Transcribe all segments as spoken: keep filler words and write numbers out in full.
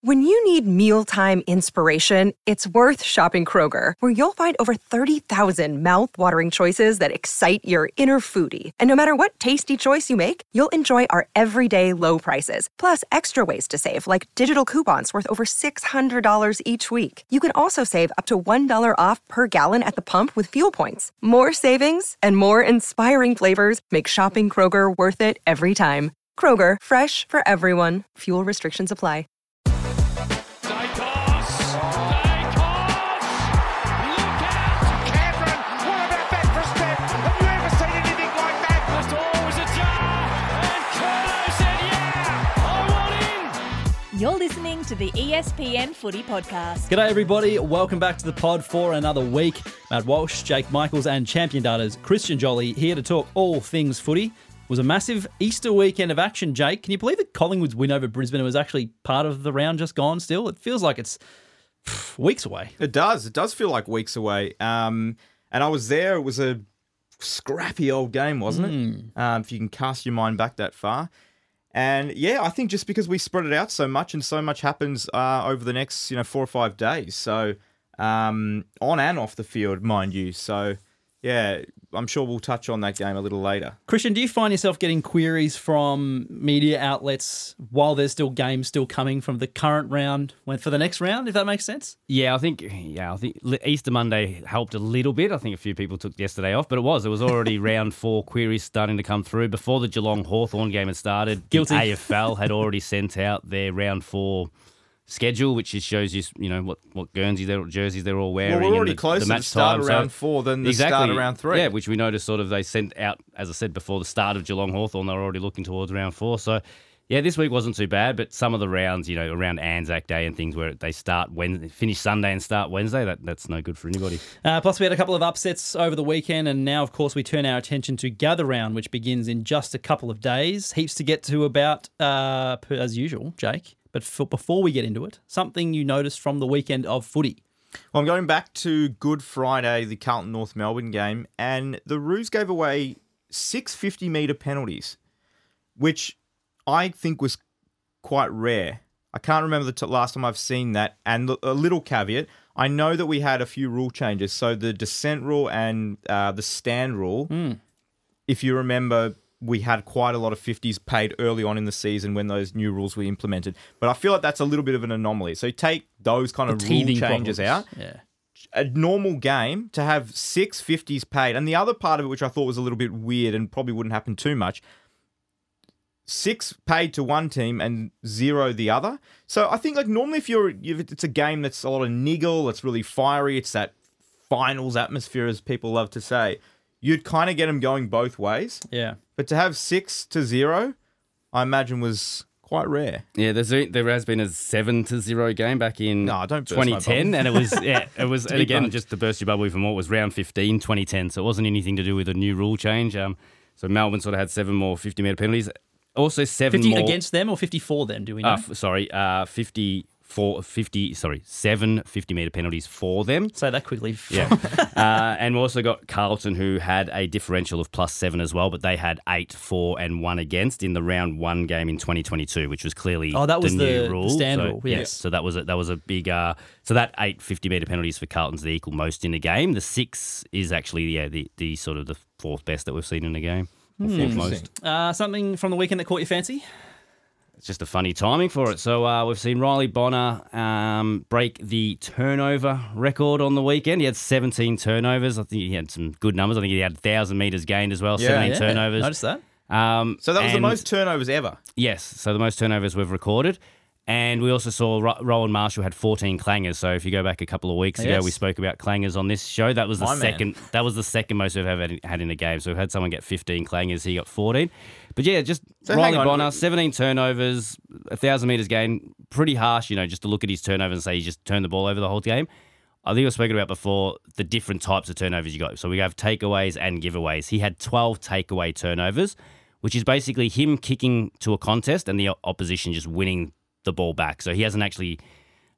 When you need mealtime inspiration, it's worth shopping Kroger, where you'll find over thirty thousand mouth-watering choices that excite your inner foodie. And no matter what tasty choice you make, you'll enjoy our everyday low prices, plus extra ways to save, like digital coupons worth over six hundred dollars each week. You can also save up to one dollar off per gallon at the pump with fuel points. More savings and more inspiring flavors make shopping Kroger worth it every time. Kroger, fresh for everyone. Fuel restrictions apply. You're listening to the E S P N Footy Podcast. G'day everybody, welcome back to the pod for another week. Matt Walsh, Jake Michaels and Champion Data's Christian Jolly here to talk all things footy. It was a massive Easter weekend of action, Jake. Can you believe that Collingwood's win over Brisbane was actually part of the round just gone still? It feels like it's pff, weeks away. It does. It does feel like weeks away. Um, and I was there. It was a scrappy old game, wasn't Mm. it? Um, if you can cast your mind back that far. And yeah, I think just because we spread it out so much and so much happens uh, over the next, you know, four or five days. So um, on and off the field, mind you. So yeah, I'm sure we'll touch on that game a little later. Christian, do you find yourself getting queries from media outlets while there's still games still coming from the current round when for the next round, if that makes sense? Yeah, I think yeah, I think Easter Monday helped a little bit. I think a few people took yesterday off, but it was. It was already round four queries starting to come through. Before the Geelong Hawthorn game had started, Guilty. the A F L had already sent out their round four schedule, which just shows you, you know, what, what Guernsey, they're, jerseys they're all wearing. Well, we're already and the, closer the to match the start time. of round so, four than the exactly, start of round three. Yeah, which we noticed sort of they sent out, as I said before, the start of Geelong Hawthorn, they were already looking towards round four. So, yeah, this week wasn't too bad, but some of the rounds, you know, around Anzac Day and things where they start Wednesday, finish Sunday and start Wednesday, that, that's no good for anybody. Uh, plus, we had a couple of upsets over the weekend, and now, of course, we turn our attention to Gather Round, which begins in just a couple of days. Heaps to get to about, uh, per, as usual, Jake. But for, before we get into it, something you noticed from the weekend of footy. Well, I'm going back to Good Friday, the Carlton North Melbourne game, and the Roos gave away six fifty-metre penalties, which I think was quite rare. I can't remember the t- last time I've seen that. And a little caveat, I know that we had a few rule changes. So the descent rule and uh, the stand rule, Mm. if you remember, we had quite a lot of fifties paid early on in the season when those new rules were implemented. But I feel like that's a little bit of an anomaly. So take those kind The of rule teething changes problems. out. Yeah. A normal game to have six fifties paid. And the other part of it, which I thought was a little bit weird and probably wouldn't happen too much, six paid to one team and zero the other. So I think like normally if you're, if it's a game that's a lot of niggle, it's really fiery, it's that finals atmosphere as people love to say, you'd kind of get them going both ways. Yeah. But to have six to zero, I imagine was quite rare. Yeah, there's a, there has been a seven to zero game back in No, don't burst my twenty ten, bubble. and it was yeah, it was and Deep again runs. just to burst your bubble even more. It was round fifteen, twenty ten, so it wasn't anything to do with a new rule change. Um, so Melbourne sort of had seven more fifty metre penalties, also seven fifty more against them or fifty for them, do we know? Uh, f- sorry, uh, fifty for fifty. Sorry, seven fifty metre penalties for them. Say that quickly. Yeah, uh, and we also got Carlton, who had a differential of plus seven as well, but they had eight for and one against in the round one game in twenty twenty-two, which was clearly Oh, that was the, the- new the rule. stand so, rule, yes. So that was a, that was a big. Uh, so that eight fifty metre penalties for Carlton's the equal most in the game. The six is actually yeah the the sort of the fourth best that we've seen in the game. Or Hmm. fourth most. Uh, something from the weekend that caught your fancy? It's just a funny timing for it. So uh, we've seen Riley Bonner um, break the turnover record on the weekend. He had seventeen turnovers. I think he had some good numbers. I think he had one thousand metres gained as well, Yeah. seventeen Yeah, turnovers. noticed that. Um, So that was the and- most turnovers ever. Yes, so the most turnovers we've recorded. And we also saw Ro- Rowan Marshall had fourteen clangers. So if you go back a couple of weeks ago, Yes. we spoke about clangers on this show. That was the My man. second. That was the second most we've ever had in a game. So we've had someone get fifteen clangers. He got fourteen. But yeah, just So Riley hang on. Bonner, seventeen turnovers, a thousand meters gained. Pretty harsh, you know, just to look at his turnovers and say he just turned the ball over the whole game. I think I've spoken about before the different types of turnovers you got. So we have takeaways and giveaways. He had twelve takeaway turnovers, which is basically him kicking to a contest and the opposition just winning the ball back. So he hasn't actually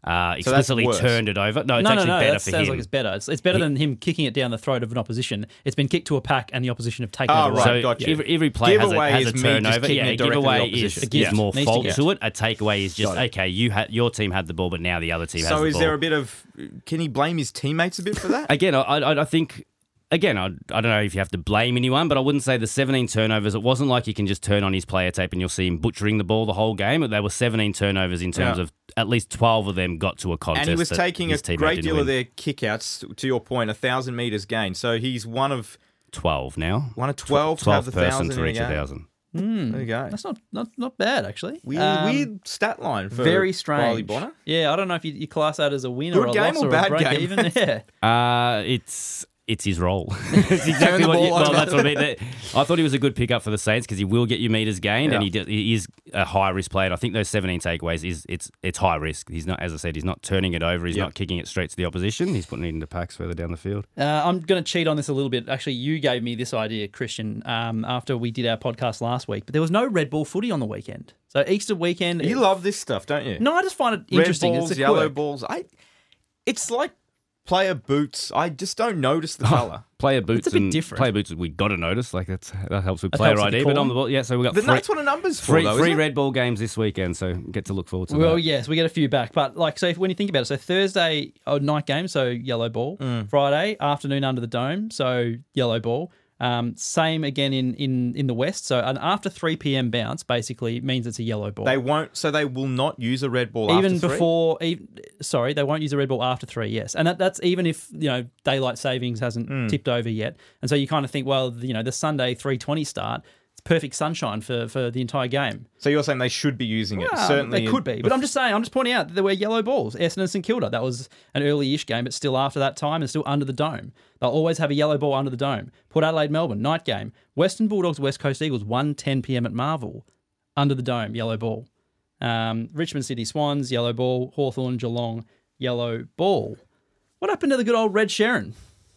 uh, So that's explicitly worse. turned it over. No, it's no, no, actually no. better That for sounds him. like it's better. It's, it's better He- than him kicking it down the throat of an opposition. It's been kicked to a pack, and the opposition have taken Oh, it away. right. So gotcha. every, every play has a, Giveaway has a is me just turnover. kicking Yeah, it a directly to the giveaway is, opposition. A gift. is more Needs to fault get. to it. A takeaway is just Got it. okay. You had your team had the ball, but now the other team has So the is ball. there a bit of? Can he blame his teammates a bit for that? Again, I, I, I think. Again, I, I don't know if you have to blame anyone, but I wouldn't say the seventeen turnovers. It wasn't like you can just turn on his player tape and you'll see him butchering the ball the whole game. But there were seventeen turnovers in terms Yeah. of at least twelve of them got to a contest. And he was that taking a his teammate great didn't deal win. of their kickouts. To your point, a thousand meters gain. So he's one of twelve now. one of twelve to twelve have the person thousand to in a reach a game. thousand. There you go. That's not not not bad actually. Weird, Um, weird stat line for very Riley strange. Bonner. Yeah, I don't know if you, you class that as a win Good or a game loss or or, bad a break game? even. Yeah. Uh, it's it's his role. It's exactly the what you, ball well, over. that's what I mean. That- I thought he was a good pickup for the Saints because he will get you meters gained, and Yeah. he, does, he is a high risk player. And I think those seventeen takeaways is it's it's high risk. He's not, as I said, he's not turning it over. He's Yep. not kicking it straight to the opposition. He's putting it into packs further down the field. Uh, I'm going to cheat on this a little bit. Actually, you gave me this idea, Christian, um, after we did our podcast last week. But there was no Red Bull footy on the weekend. So Easter weekend. You love this stuff, don't you? No, I just find it Red interesting. balls, it's a yellow quirk. balls. I. It's like player boots. I just don't notice the colour. Player boots a bit and different. player boots we got to notice. Like that's that helps with That player helps with I D. the But on calling. the ball, yeah. So we got Then three, that's what a number's for, three, though, three isn't it? Red Ball games this weekend. So get to look forward to Well, that. yes, we get a few back. But like, so if, when you think about it, so Thursday, oh, night game, so yellow ball. Mm. Friday, afternoon under the dome, so yellow ball. Um, same again in, in, in the West. So an after three p.m. bounce basically means it's a yellow ball. They won't. So they will not use a red ball even after three? before, even, sorry, they won't use a red ball after three. Yes, and that, that's even if you know daylight savings hasn't Hmm. tipped over yet. And so you kind of think, well, you know, the Sunday three twenty start, it's perfect sunshine for, for the entire game. So you're saying they should be using it? Well, Certainly, they could be, but I'm just saying, I'm just pointing out that there were yellow balls. Essendon and St Kilda, that was an early-ish game, but still after that time and still under the dome. They'll always have a yellow ball under the dome. Port Adelaide, Melbourne, night game. Western Bulldogs, West Coast Eagles, one ten p.m. at Marvel, under the dome, yellow ball. Um, Richmond City Swans, yellow ball. Hawthorn, Geelong, yellow ball. What happened to the good old Red Sharon?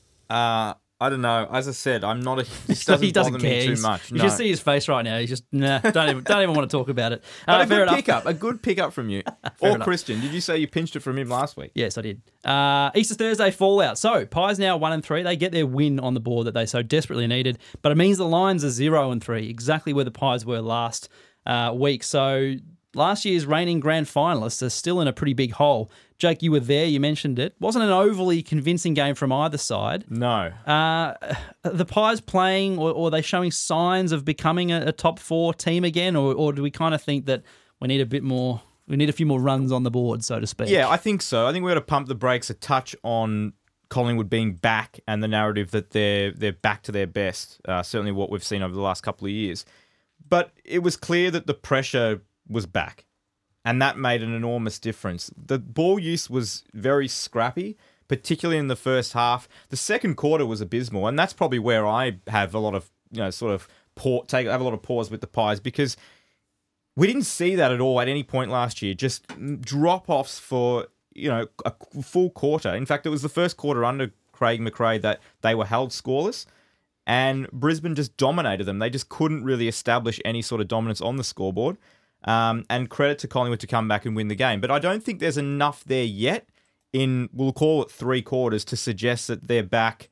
Uh, I don't know. As I said, I'm not a. This So doesn't, he doesn't bother care. me too He's- much. You No. should see his face right now. He's just nah. Don't even don't even want to talk about it. But Uh, a fair good enough. pickup. A good pickup from you. or enough. Christian. Did you say you pinched it from him last week? Yes, I did. Uh, Easter Thursday fallout. So Pies now one and three. They get their win on the board that they so desperately needed, but it means the Lions are zero and three, exactly where the Pies were last uh, week. So last year's reigning grand finalists are still in a pretty big hole. Jake, you were there. You mentioned it. Wasn't an overly convincing game from either side. No. Uh, the Pies playing, or, or are they showing signs of becoming a, a top four team again, or, or do we kind of think that we need a bit more? We need a few more runs on the board, so to speak. Yeah, I think so. I think we're going to pump the brakes a touch on Collingwood being back and the narrative that they're they're back to their best. Uh, certainly what we've seen over the last couple of years. But it was clear that the pressure was back. And that made an enormous difference. The ball use was very scrappy, particularly in the first half. The second quarter was abysmal, and that's probably where I have a lot of, you know, sort of pause, take have a lot of pause with the Pies, because we didn't see that at all at any point last year. Just drop-offs for, you know, a full quarter. In fact, it was the first quarter under Craig McRae that they were held scoreless, and Brisbane just dominated them. They just couldn't really establish any sort of dominance on the scoreboard. Um, and credit to Collingwood to come back and win the game. But I don't think there's enough there yet in, we'll call it three quarters, to suggest that they're back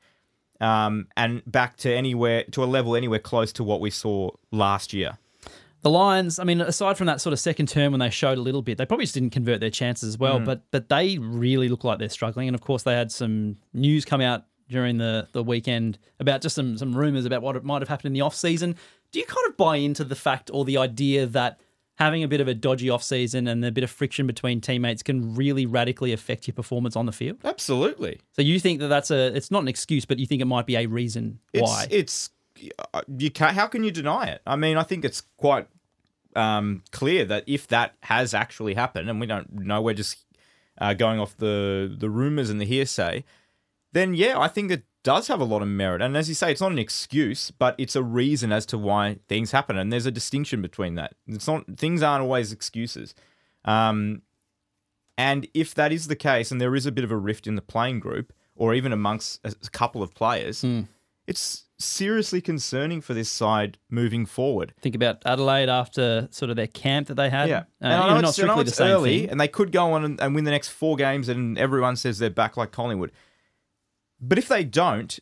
um, and back to anywhere, to a level anywhere close to what we saw last year. The Lions, I mean, aside from that sort of second term when they showed a little bit, they probably just didn't convert their chances as well, but but they really look like they're struggling. And of course, they had some news come out during the, the weekend about just some, some rumours about what might have happened in the off-season. Do you kind of buy into the fact or the idea that having a bit of a dodgy off-season and a bit of friction between teammates can really radically affect your performance on the field? Absolutely. So you think that that's a, it's not an excuse, but you think it might be a reason why? It's, it's uh, you can't, how can you deny it? I mean, I think it's quite um, clear that if that has actually happened, and we don't know, we're just uh, going off the, the rumours and the hearsay, then yeah, I think it does have a lot of merit. And as you say, it's not an excuse, but it's a reason as to why things happen. And there's a distinction between that. It's not, things aren't always excuses. Um, and if that is the case, and there is a bit of a rift in the playing group, or even amongst a couple of players, Mm. it's seriously concerning for this side moving forward. Think about Adelaide after sort of their camp that they had. Yeah, Uh, and I you know not it's, I know strictly the it's same early, thing. and they could go on and, and win the next four games, and everyone says they're back like Collingwood. But if they don't,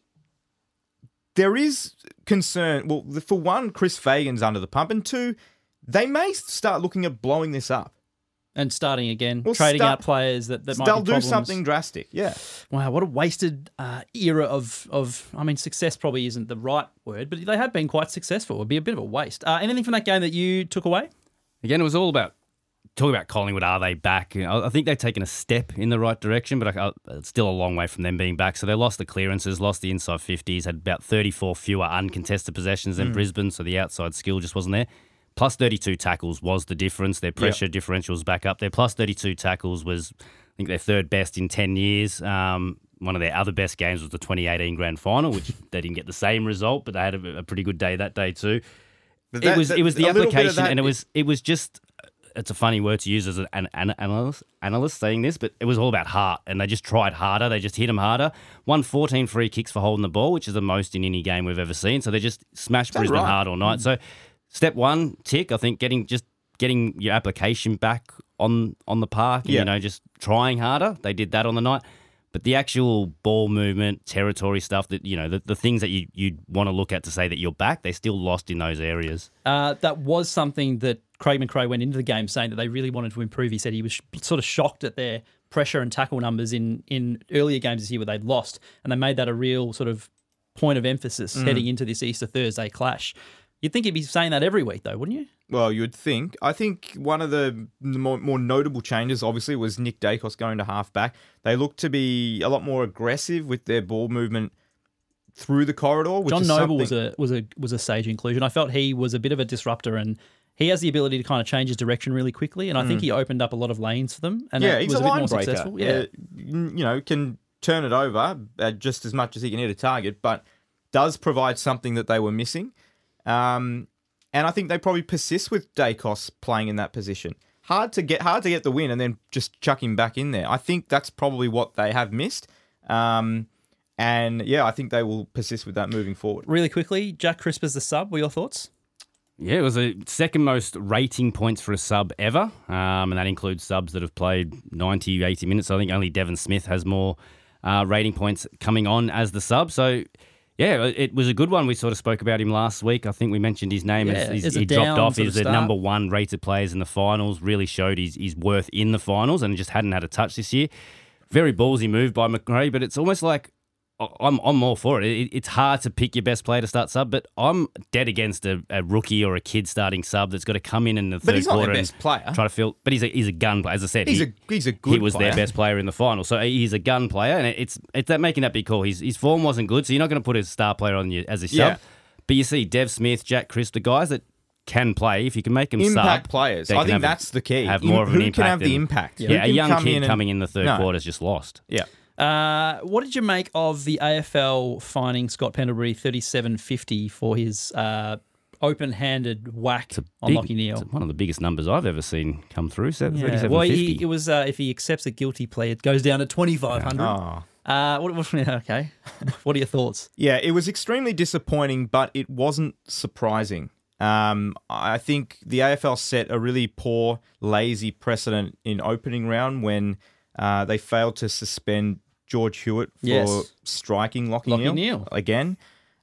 there is concern. Well, for one, Chris Fagan's under the pump, and two, they may start looking at blowing this up. And starting again, Well, trading start- out players that, that might They'll be do problems. something drastic. Yeah. Wow, what a wasted uh, era of, of, I mean, success probably isn't the right word, but they have been quite successful. It would be a bit of a waste. Uh, anything from that game that you took away? Again, it was all about talking about Collingwood. Are they back? You know, I think they've taken a step in the right direction, but I, it's still a long way from them being back. So they lost the clearances, lost the inside fifties, had about thirty-four fewer uncontested possessions than Mm. Brisbane, so the outside skill just wasn't there. Plus thirty-two tackles was the difference. Their pressure differential was back up there. Plus thirty-two tackles was, I think, their third best in ten years. Um, one of their other best games was the twenty eighteen grand final, which they didn't get the same result, but they had a, a pretty good day that day too. But it that- was that- it was the a little bit of application, that- and it was it was just. It's a funny word to use as an, an, an analyst, analyst saying this, but it was all about heart, and they just tried harder. They just hit them harder. Won fourteen free kicks for holding the ball, which is the most in any game we've ever seen. So they just smashed that Brisbane right? hard all night. So step one, tick. I think getting just getting your application back on on the park, and, Yeah. you know, just trying harder. They did that on the night. But the actual ball movement, territory stuff, that you know, the, the things that you you'd want to look at to say that you're back, they still lost in those areas. Uh, that was something that Craig McRae went into the game saying that they really wanted to improve. He said he was sh- sort of shocked at their pressure and tackle numbers in, in earlier games this year where they'd lost, and they made that a real sort of point of emphasis Mm. heading into this Easter Thursday clash. You'd think he'd be saying that every week, though, wouldn't you? Well, you would think. I think one of the more, more notable changes, obviously, was Nick Dacos going to halfback. They looked to be a lot more aggressive with their ball movement through the corridor. Which John is Noble something- was a was a was a sage inclusion. I felt he was a bit of a disruptor, and he has the ability to kind of change his direction really quickly. And I think he opened up a lot of lanes for them. And yeah, it he's was a a bit line more breaker. successful. Yeah, Uh, you know, can turn it over uh, just as much as he can hit a target, but does provide something that they were missing. Um, and I think they probably persist with Dacos playing in that position. Hard to get, hard to get the win, and then just chuck him back in there. I think that's probably what they have missed. Um, and yeah, I think they will persist with that moving forward. really quickly, Jack Crisp as the sub. What are your thoughts? Yeah, it was the second most rating points for a sub ever, um, and that includes subs that have played ninety, eighty minutes. So I think only Devon Smith has more uh, rating points coming on as the sub. So, yeah, it was a good one. We sort of spoke about him last week. I think we mentioned his name. Yeah, as, he's- it's a he dropped down off. sort He's of the start. number one rated players in the finals, really showed his, his worth in the finals and just hadn't had a touch this year. Very ballsy move by McRae, but it's almost like I'm I'm all for it. it. It's hard to pick your best player to start sub, but I'm dead against a, a rookie or a kid starting sub that's got to come in in the third But he's not quarter their and best player. try to fill. But he's a he's a gun player. As I said, He's he, a he's a good he was player. their best player in the final. So he's a gun player, and it's it's that making that big call. His his form wasn't good, so you're not going to put a star player on you as a sub. Yeah. But you see Dev Smith, Jack Crisp, the guys that can play. If you can make them Impact sub, players. they I can think have a- that's the key. Have Im- more of an who impact. can have the than- impact? Yeah, Who a can young come kid in and- coming in the third No. quarter is just lost. Yeah. Uh, what did you make of the A F L fining Scott Pendlebury thirty-seven fifty for his uh, open-handed whack on Big- Lachie Neale? it's one of the biggest numbers I've ever seen come through. So Yeah. thirty-seven Well, fifty. he, it was uh, if he accepts a guilty plea, it goes down to twenty-five hundred. Oh. Uh, what, what, okay. What are your thoughts? Yeah, it was extremely disappointing, but it wasn't surprising. Um, I think the A F L set a really poor, lazy precedent in opening round when uh, they failed to suspend George Hewitt for Yes. striking Lachie, Lachie Neale, Neale. again.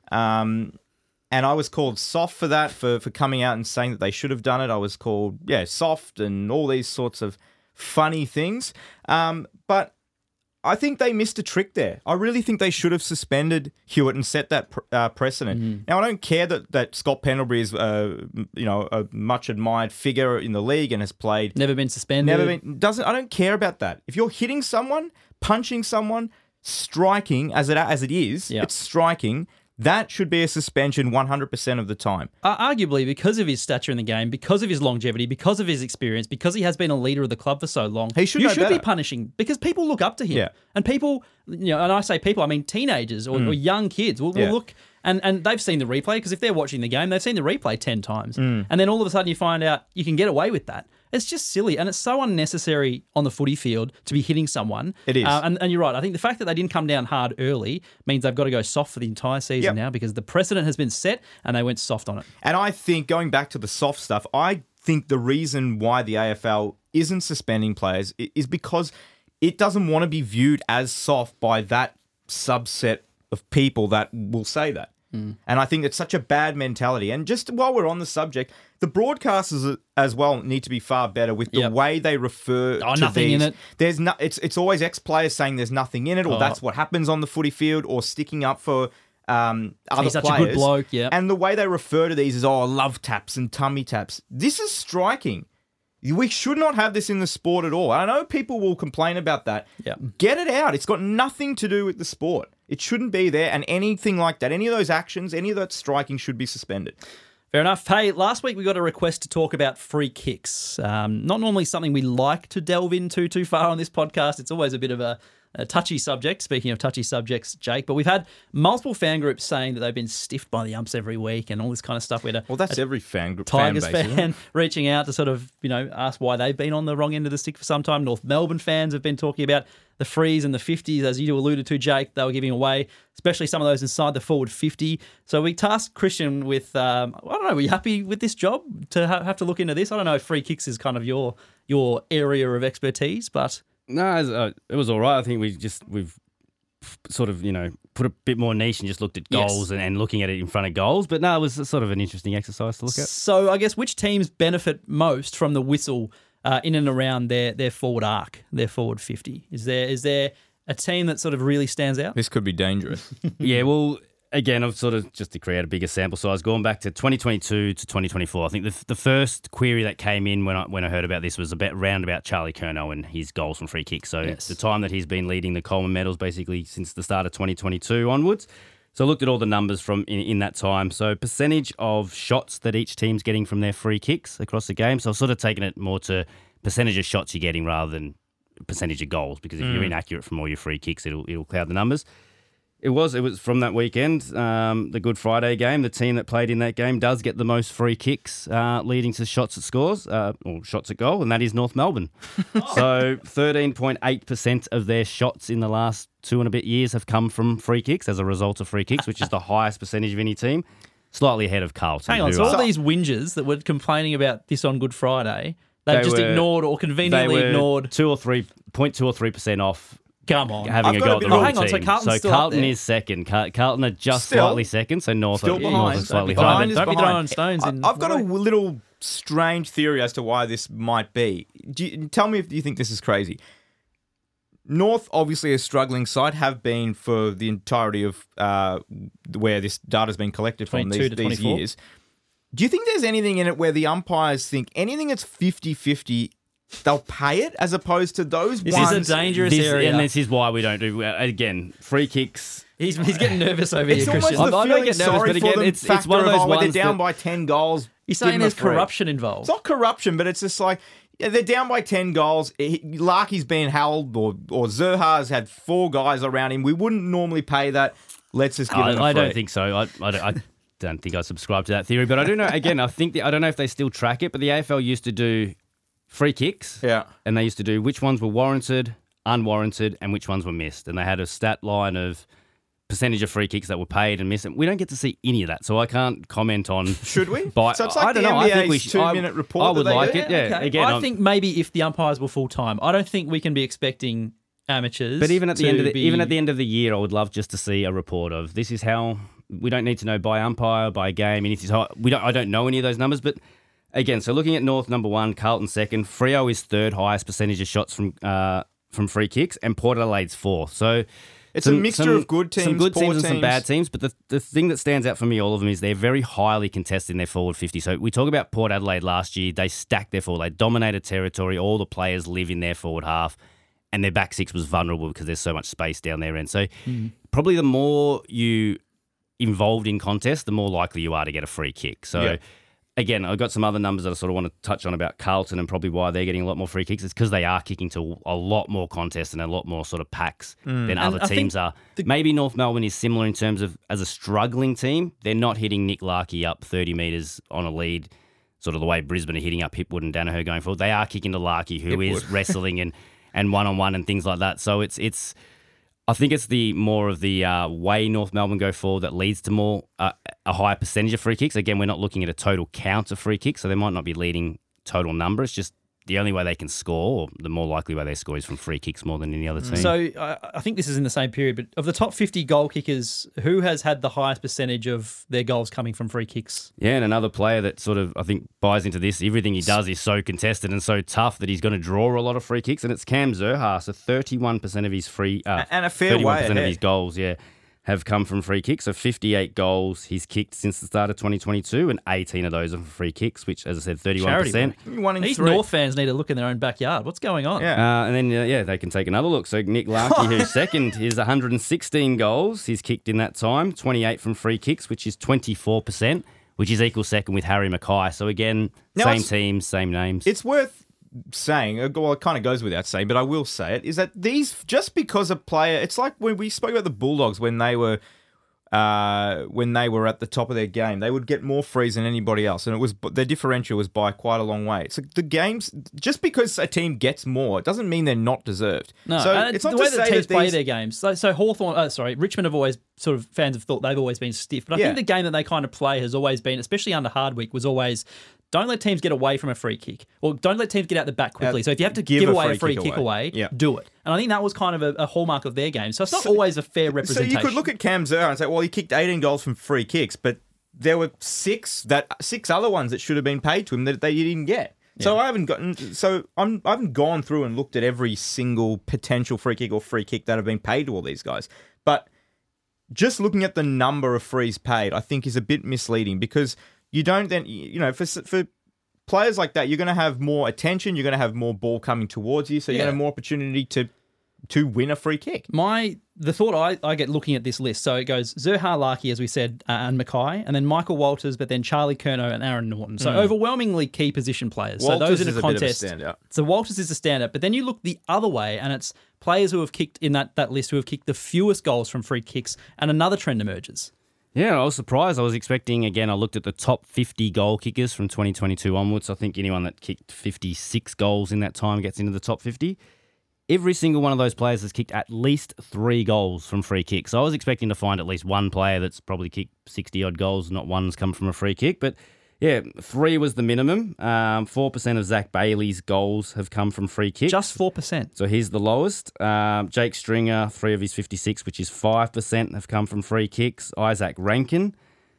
Um, and I was called soft for that, for, for coming out and saying that they should have done it. I was called, yeah, soft and all these sorts of funny things. Um, but I think they missed a trick there. I really think they should have suspended Hewitt and set that pr- uh, precedent. Mm-hmm. Now, I don't care that, that Scott Pendlebury is, uh, you know, a much admired figure in the league and has played. Never been suspended. Never been. Doesn't. I don't care about that. If you're hitting someone, punching someone, striking as it as it is, Yeah. it's striking. That should be a suspension one hundred percent of the time. Uh, arguably, because of his stature in the game, because of his longevity, because of his experience, because he has been a leader of the club for so long, He should you know should be better. punishing because people look up to him. Yeah. And people, you know, and I say people, I mean teenagers or, or young kids will, will Yeah. look And and they've seen the replay because if they're watching the game, they've seen the replay ten times. Mm. And then all of a sudden you find out you can get away with that. It's just silly, and it's so unnecessary on the footy field to be hitting someone. It is. Uh, and, and you're right. I think the fact that they didn't come down hard early means they've got to go soft for the entire season Yep. now because the precedent has been set and they went soft on it. And I think, going back to the soft stuff, I think the reason why the A F L isn't suspending players i- is because it doesn't want to be viewed as soft by that subset of people that will say that. Mm. And I think it's such a bad mentality. And just while we're on the subject, the broadcasters as well need to be far better with the Yep. way they refer Oh, to nothing in these. it. There's no, it's it's always ex-players saying there's nothing in it, or Oh. that's what happens on the footy field, or sticking up for um, other He's such a players. good bloke, yeah. And the way they refer to these is, oh, love taps and tummy taps. This is striking. We should not have this in the sport at all. I know people will complain about that. Yeah. Get it out. It's got nothing to do with the sport. It shouldn't be there. And anything like that, any of those actions, any of that striking should be suspended. Fair enough. Hey, last week we got a request to talk about free kicks. Um, not normally something we like to delve into too far on this podcast. It's always a bit of a, a touchy subject. Speaking of touchy subjects, Jake, but we've had multiple fan groups saying that they've been stiffed by the umps every week and all this kind of stuff. We had a, Well, that's a every fan group. fan Tigers base, fan, isn't it? reaching out to sort of, you know, ask why they've been on the wrong end of the stick for some time. North Melbourne fans have been talking about the frees and the fifties, as you alluded to, Jake. They were giving away, especially some of those inside the forward fifty. So we tasked Christian with, um, I don't know, were you happy with this job to ha- have to look into this? I don't know if free kicks is kind of your your area of expertise, but No, it was, uh, it was all right. I think we just we've sort of you know put a bit more niche and just looked at Yes. goals and, and looking at it in front of goals. But no, it was sort of an interesting exercise to look at. so I guess which teams benefit most from the whistle uh, in and around their their forward arc, their forward fifty? Is there is there a team that sort of really stands out? This could be dangerous. Yeah, well, again, I've sort of just to create a bigger sample size, going back to twenty twenty-two to twenty twenty-four. I think the the first query that came in when I when I heard about this was about round about Charlie Curnow and his goals from free kicks. So Yes. the time that he's been leading the Coleman medals basically since the start of twenty twenty-two onwards. So I looked at all the numbers from in, in that time. So percentage of shots that each team's getting from their free kicks across the game. So I've sort of taken it more to percentage of shots you're getting rather than percentage of goals, because if you're inaccurate from all your free kicks, it'll it'll cloud the numbers. It was it was from that weekend, um, the Good Friday game. The team that played in that game does get the most free kicks, uh, leading to shots at scores uh, or shots at goal, and that is North Melbourne. So thirteen point eight percent of their shots in the last two and a bit years have come from free kicks as a result of free kicks, which is the highest percentage of any team, slightly ahead of Carlton. Hang on, who so all are- these whingers that were complaining about this on Good Friday, they've They just were- ignored or they conveniently were ignored. two or three point two or three percent off. Come on. Having I've a got go a at bit the of- wrong hang on, so team. Carlton's still up Carlton there. is second. Car- Carlton are just Still- slightly second, so North still are, behind. North are Don't slightly be throwing- behind. is don't be behind. throwing stones in- I- I've got a little strange theory as to why this might be. Do you, tell me if you think this is crazy. North, obviously a struggling side, have been for the entirety of uh, where this data's been collected from twenty-two these, to these twenty-four. years. Do you think there's anything in it where the umpires think anything that's fifty-fifty, they'll pay it, as opposed to those This ones? is a dangerous This- area. and this is why we don't do uh, again free kicks. He's, he's getting nervous over It's here, almost Christian. the I- I don't feeling get nervous, sorry but for again, them it's- it's factor one of those oh, when they're ones down that- by ten goals. You're give saying them a there's free. corruption involved. It's not corruption, but it's just like, yeah, they're down by ten goals. He- Larky's been held, or or Zerha's had four guys around him. We wouldn't normally pay that. Let's just give I, him a I don't free. think so. I, I, don't, I don't think I subscribe to that theory, but I do know. Again, I think the, I don't know if they still track it, but the A F L used to do free kicks, Yeah. and they used to do which ones were warranted, unwarranted, and which ones were missed, and they had a stat line of percentage of free kicks that were paid and missed. And we don't get to see any of that, so I can't comment on. Should we? By, So it's like I don't the know. I think we N B A's should, two-minute I, report I would that they like do? it. Yeah. Okay. Again, I I'm- think maybe if the umpires were full time, I don't think we can be expecting amateurs. But even at the to end of the be- even at the end of the year, I would love just to see a report of this is how we don't need to know by umpire, by game, and this is how we don't. I don't know any of those numbers, but again, so looking at North number one, Carlton second, Freo is third highest percentage of shots from uh, from free kicks, and Port Adelaide's fourth. So It's a mixture of good some teams, good poor teams, and some teams. bad teams. But the the thing that stands out for me, all of them, is they're very highly contested in their forward fifty. So we talk about Port Adelaide last year; they stacked their forward, they dominated territory. All the players live in their forward half. And their back six was vulnerable because there's so much space down their end. So probably the more you involved in contest, the more likely you are to get a free kick. So Yeah. again, I've got some other numbers that I sort of want to touch on about Carlton and probably why they're getting a lot more free kicks. It's because they are kicking to a lot more contests and a lot more sort of packs than other I teams are. the- Maybe North Melbourne is similar in terms of as a struggling team. They're not hitting Nick Larkey up thirty metres on a lead, sort of the way Brisbane are hitting up Hipwood and Danaher going forward. They are kicking to Larkey, who is wrestling and, and one-on-one and things like that. So it's it's... I think it's the more of the uh, way North Melbourne go forward that leads to more uh, a higher percentage of free kicks. Again, we're not looking at a total count of free kicks, so they might not be leading total number. It's just the only way they can score, or the more likely way they score, is from free kicks more than any other team. So uh, I think this is in the same period, but of the top fifty goal kickers, who has had the highest percentage of their goals coming from free kicks? Yeah, and another player that sort of, I think, buys into this, everything he does is so contested and so tough that he's going to draw a lot of free kicks, and it's Cam Zurhaar. So thirty-one percent of his free... Uh, And a fair thirty-one way percent of ahead. his goals, yeah, have come from free kicks. So fifty-eight goals he's kicked since the start of twenty twenty-two, and eighteen of those are from free kicks, which, as I said, thirty-one percent. Charity. One in These three. North fans need to look in their own backyard. What's going on? Yeah. Uh, and then, uh, yeah, they can take another look. So Nick Larkey, who's second, is one hundred sixteen goals he's kicked in that time, twenty-eight from free kicks, which is twenty-four percent, which is equal second with Harry Mackay. So again, Now, same it's- teams, same names. It's worth saying, uh, well, it kind of goes without saying, but I will say it, is that these, just because a player, it's like when we spoke about the Bulldogs when they were uh, when they were at the top of their game, they would get more frees than anybody else, and it was their differential was by quite a long way. So the games, just because a team gets more, it doesn't mean they're not deserved. No, so and it's not the to way say that teams that play these- their games. So, so Hawthorn, uh, sorry, Richmond have always sort of fans have thought they've always been stiff, but I Yeah. think the game that they kind of play has always been, especially under Hardwick, was always don't let teams get away from a free kick, or don't let teams get out the back quickly. Uh, so if you have to give give, a away free a free kick kick, away. away, Yeah. do it. And I think that was kind of a, a hallmark of their game. So it's not So- always a fair So representation. you could look at Cam Zurhaar and say, well, he kicked eighteen goals from free kicks, but there were six that six other ones that should have been paid to him that they didn't get. So I haven't gotten. So I'm. I haven't gone through and looked at every single potential free kick or free kick that have been paid to all these guys. But just looking at the number of frees paid, I think is a bit misleading because you don't then. You know, for for players like that, you're going to have more attention. You're going to have more ball coming towards you, so you're Yeah. going to have more opportunity to to win a free kick. My the thought I, I get looking at this list, so it goes Zurhaar, Larkey, as we said, uh, and Mackay, and then Michael Walters, but then Charlie Curnow and Aaron Norton. So overwhelmingly key position players. so Walters those in is a a bit of a contest. standout. So Walters is a standout, but then you look the other way, and it's players who have kicked in that, that list who have kicked the fewest goals from free kicks, and another trend emerges. Yeah, I was surprised. I was expecting, again, I looked at the top fifty goal kickers from twenty twenty-two onwards. I think anyone that kicked fifty-six goals in that time gets into the top fifty. Every single one of those players has kicked at least three goals from free kicks. So I was expecting to find at least one player that's probably kicked sixty-odd goals, not one's come from a free kick. But yeah, three was the minimum. Um, four percent of Zach Bailey's goals have come from free kicks. Just four percent. So he's the lowest. Um, Jake Stringer, three of his fifty-six, which is five percent, have come from free kicks. Isaac Rankin,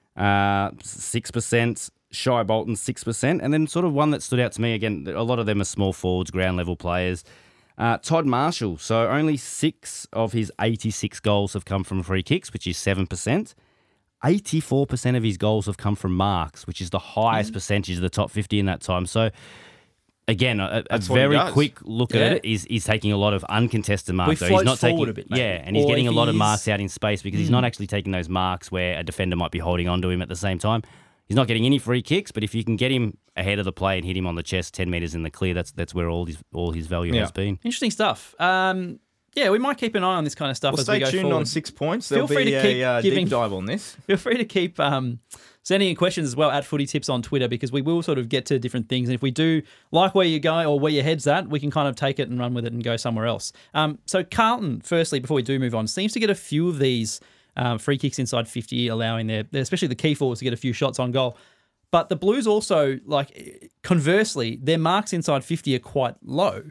uh, six percent. Shai Bolton, six percent. And then sort of one that stood out to me, again, a lot of them are small forwards, ground level players. Uh, Todd Marshall, so only six of his eighty-six goals have come from free kicks, which is seven percent. eighty-four percent of his goals have come from marks, which is the highest Mm-hmm. percentage of the top fifty in that time. So, again, a, a That's what he very does. quick look Yeah. at it is he's taking a lot of uncontested marks. We though. He's float not taking, forward a bit, maybe. yeah, and he's Or getting a if lot of he's- marks out in space because he's not actually taking those marks where a defender might be holding on to him at the same time. He's not getting any free kicks, but if you can get him ahead of the play and hit him on the chest ten metres in the clear, that's that's where all his all his value Yeah. has been. Interesting stuff. Um, yeah, we might keep an eye on this kind of stuff Well, as stay we go tuned forward. on Six Points. Feel There'll free be to a keep uh, giving- deep dive on this. Feel free to keep um, sending in questions as well at Footy Tips on Twitter because we will sort of get to different things. And if we do like where you're going or where your head's at, we can kind of take it and run with it and go somewhere else. Um, so Carlton, firstly, before we do move on, seems to get a few of these um, free kicks inside fifty, allowing their, especially the key forwards to get a few shots on goal. But the Blues also, like, conversely, their marks inside fifty are quite low.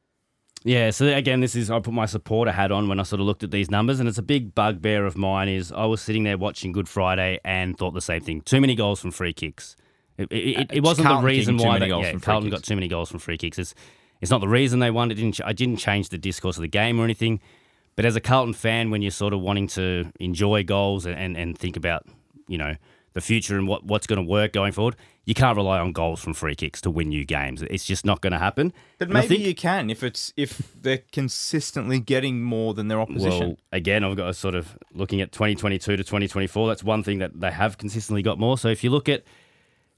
Yeah, so again, this is I put my supporter hat on when I sort of looked at these numbers, and it's a big bugbear of mine. Is I was sitting there watching Good Friday and thought the same thing: too many goals from free kicks. It, it, it, it wasn't Carlton the reason kicking too why many they, goals yeah, from free Carlton kicks. got too many goals from free kicks. It's it's not the reason they won. It didn't. I didn't change the discourse of the game or anything. But as a Carlton fan, when you're sort of wanting to enjoy goals and, and, and think about, you know, the future and what, what's going to work going forward, you can't rely on goals from free kicks to win you games. It's just not going to happen. But And I maybe think- you can if it's if they're consistently getting more than their opposition. Well, again, I've got a sort of looking at twenty twenty-two to twenty twenty-four. That's one thing that they have consistently got more. So if you look at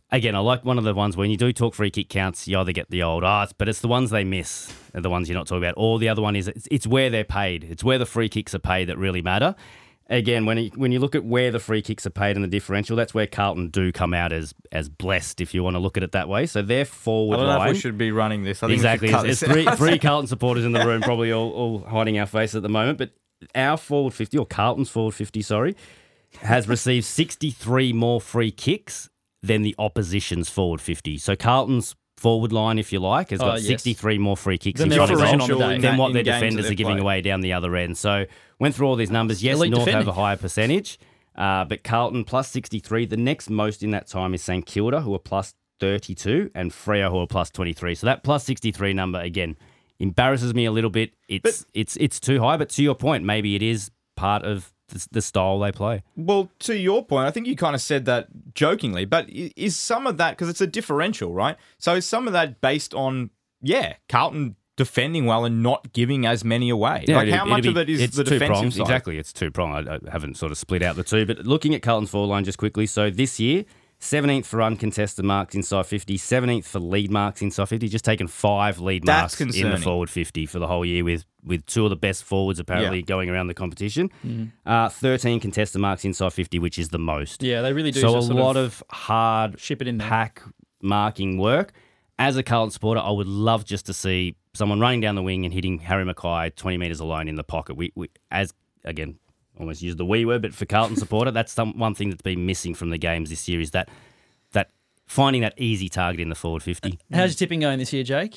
Again, I like one of the ones when you do talk free kick counts, you either get the old, ah, oh, but it's the ones they miss, are the ones you're not talking about. Or the other one is it's, it's where they're paid. It's where the free kicks are paid that really matter. Again, when you, when you look at where the free kicks are paid and the differential, that's where Carlton do come out as as blessed, if you want to look at it that way. So their forward I don't line. know if we should be running this. I think exactly. we should cut There's this three, out. three Carlton supporters in the room, probably all, all hiding our face at the moment. But our forward fifty, or Carlton's forward fifty, sorry, has received sixty-three more free kicks than the opposition's forward fifty. So Carlton's forward line, if you like, has Oh, got yes. sixty-three more free kicks Than in their front of goal differential on the day. than in what that- their in games defenders that are giving they've away down the other end. So went through all these numbers. Yes, Elite North defending. have a higher percentage, uh, but Carlton plus sixty-three. The next most in that time is St Kilda, who are plus thirty-two, and Freo, who are plus twenty-three. So that plus sixty-three number, again, embarrasses me a little bit. It's it's it's too high, but to your point, maybe it is part of the, the style they play. Well, to your point, I think you kind of said that jokingly, but i- is some of that, because it's a differential, right? So is some of that based on, yeah, Carlton defending well and not giving as many away? like it'd- how much it'd of be- it is it's the two defensive prongs. side? Exactly, it's two prong. I, I haven't sort of split out the two, but looking at Carlton's forward line just quickly. So this year, seventeenth for uncontested marks inside fifty, seventeenth for lead marks inside fifty, just taken five lead That's marks in the concerning. forward fifty for the whole year with, with two of the best forwards apparently Yeah. going around the competition. Uh, thirteen contested marks inside fifty, which is the most. Yeah, they really do. So a just sort lot of hard ship it in there. pack marking work. As a Carlton supporter, I would love just to see someone running down the wing and hitting Harry Mackay twenty metres alone in the pocket. We, we as again, almost used the wee word, but for Carlton supporter, that's some, one thing that's been missing from the games this year is that that finding that easy target in the forward fifty. How's your tipping going this year, Jake?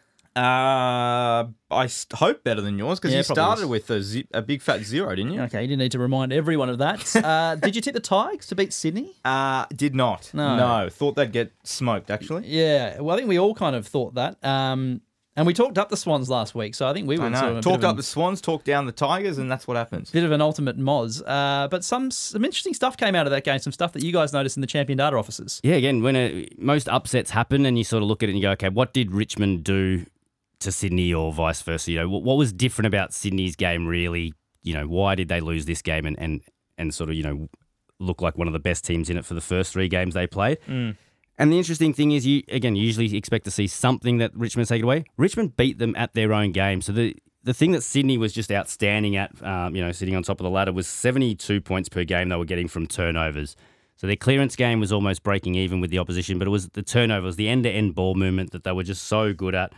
Uh, I s- hope better than yours, because Yeah, you probably started is. with a, zi- a big fat zero, didn't you? Okay, you didn't need to remind everyone of that. Uh, did you tip the Tigers to beat Sydney? Uh, did not. No. No. Thought they'd get smoked, actually. Yeah, well, I think we all kind of thought that. Um, and we talked up the Swans last week, so I think we were I know. sort of a Talked bit of up an, the Swans, talked down the Tigers, and that's what happens. bit of an ultimate moz. Uh, but some some interesting stuff came out of that game, some stuff that you guys noticed in the Champion Data offices. Yeah, again, when a, most upsets happen and you sort of look at it and you go, okay, what did Richmond do to Sydney or vice versa? You know, what, what was different about Sydney's game really? You know, why did they lose this game and, and, and sort of, you know, look like one of the best teams in it for the first three games they played? Mm. And the interesting thing is, you again, you usually expect to see something that Richmond take away. Richmond beat them at their own game. So the the thing that Sydney was just outstanding at, um, you know, sitting on top of the ladder was seventy-two points per game they were getting from turnovers. So their clearance game was almost breaking even with the opposition, but it was the turnovers, the end-to-end ball movement that they were just so good at.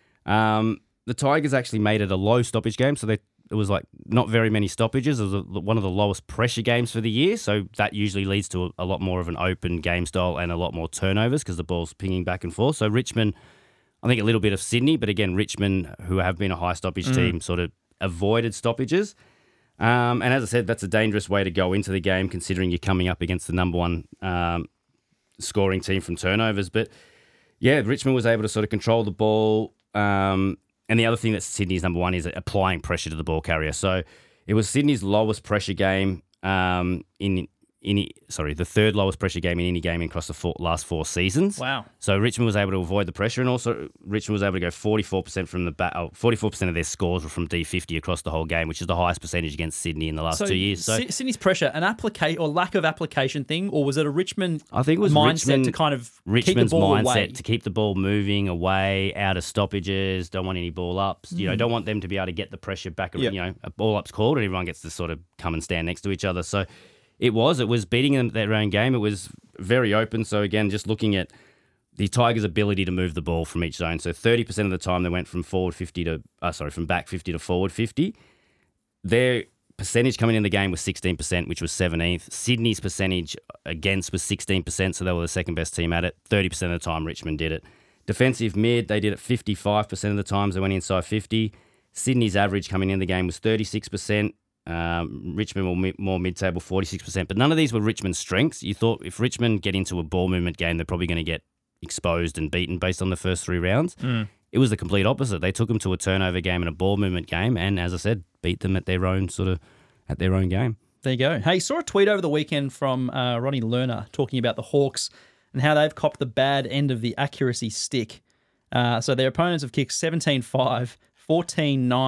Um, the Tigers actually made it a low stoppage game, so they, it was like not very many stoppages. It was a, one of the lowest pressure games for the year, so that usually leads to a, a lot more of an open game style and a lot more turnovers because the ball's pinging back and forth. So Richmond, I think a little bit of Sydney, but again, Richmond, who have been a high stoppage Mm. team, sort of avoided stoppages. Um, and as I said, that's a dangerous way to go into the game considering you're coming up against the number one um, scoring team from turnovers. But yeah, Richmond was able to sort of control the ball. Um, and the other thing that Sydney's number one is applying pressure to the ball carrier. So it was Sydney's lowest pressure game um, in any, sorry, the third lowest pressure game in any game across the four, last four seasons. Wow. So Richmond was able to avoid the pressure, and also Richmond was able to go forty-four percent from the back. Oh, forty-four percent of their scores were from D fifty across the whole game, which is the highest percentage against Sydney in the last two years. So Sy- Sydney's pressure, an applica- or lack of application thing, or was it a Richmond I think it was mindset Richmond, to kind of Richmond's keep the ball mindset away? to keep the ball moving away, out of stoppages, don't want any ball ups. You know, don't want them to be able to get the pressure back. Yep. You know, a ball up's called and everyone gets to sort of come and stand next to each other. So it was, it was beating them at their own game. It was very open. So again, just looking at the Tigers' ability to move the ball from each zone. So thirty percent of the time they went from forward fifty to, uh, sorry, from back fifty to forward fifty. Their percentage coming in the game was sixteen percent, which was seventeenth. Sydney's percentage against was sixteen percent, so they were the second best team at it. thirty percent of the time Richmond did it. Defensive mid, they did it fifty-five percent of the times they went inside fifty. Sydney's average coming in the game was thirty-six percent. Um, Richmond were mi- more mid-table, forty-six percent. But none of these were Richmond's strengths. You thought if Richmond get into a ball movement game, they're probably going to get exposed and beaten based on the first three rounds. Mm. It was the complete opposite. They took them to a turnover game and a ball movement game, and as I said, beat them at their own sort of at their own game. There you go. Hey, saw a tweet over the weekend from uh, Ronnie Lerner talking about the Hawks and how they've copped the bad end of the accuracy stick. Uh, so their opponents have kicked seventeen five, fourteen nine,